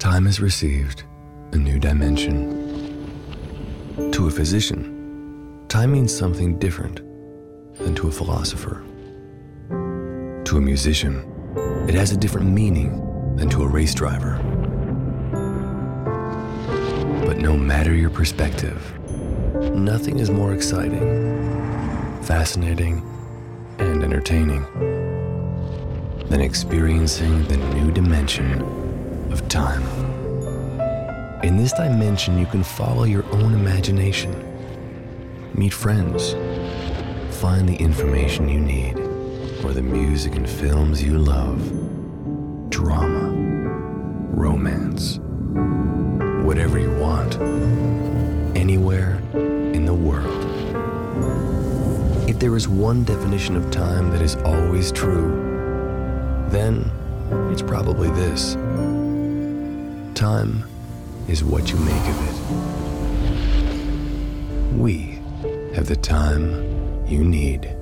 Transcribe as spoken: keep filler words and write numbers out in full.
Time has received a new dimension. To a physician, time means something different than to a philosopher. To a musician, it has a different meaning than to a race driver. But no matter your perspective, nothing is more exciting, fascinating, and entertaining than experiencing the new dimension of time. In this dimension, you can follow your own imagination, meet friends, find the information you need, or the music and films you love, drama, romance, whatever you want, anywhere in the world. If there is one definition of time that is always true, then it's probably this: time is what you make of it. We have the time you need.